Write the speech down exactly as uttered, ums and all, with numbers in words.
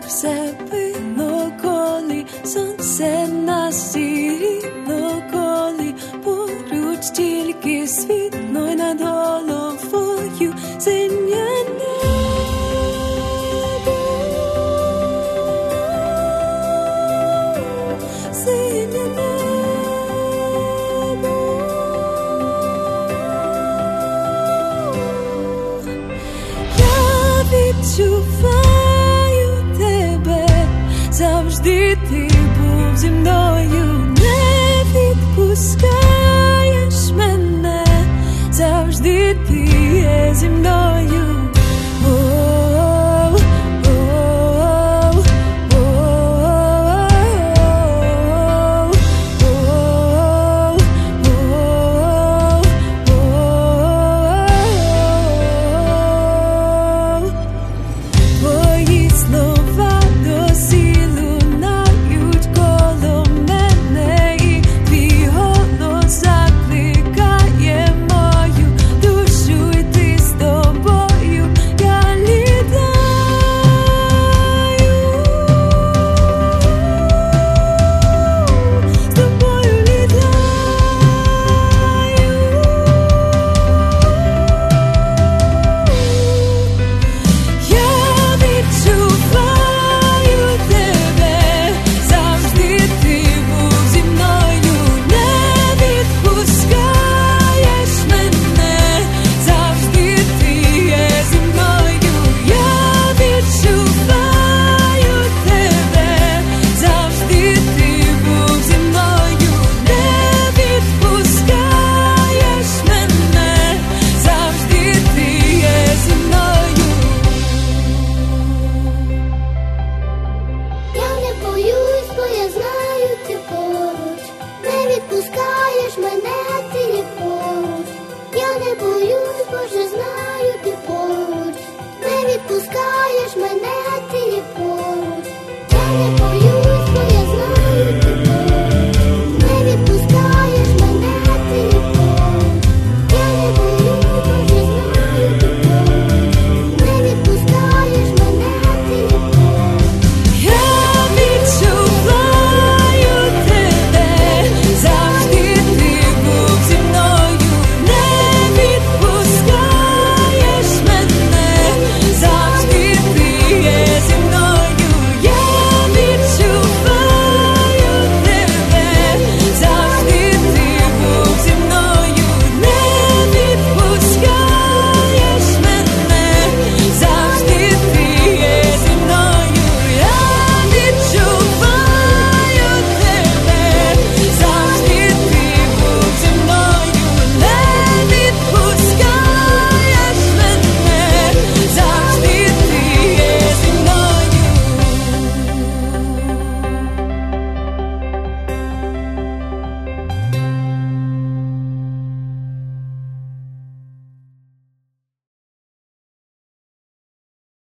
все пило, коли сонце нас сіріло, коли поруч тільки світло й над головою синє небо, синє небо. Я відчуваю тебе, завжди ти був зі мною, не відпускаєш мене, завжди ти є зі мною. Твої слова досі лунають коло мене, і твій голос закликає мою душу йти з тобою. Я літаю, з тобою літаю. Я відчуваю тебе, завжди ти був зі мною, не відпускаєш мене, завжди ти є зі мною. Я відчуваю тебе, завжди ти був зі мною, не відпускаєш мене, завжди ти є зі мною. Я не боюсь, бо я знаю, ти поруч, не відпускаєш мене, ти є поруч. Я не боюсь, бо вже знаю.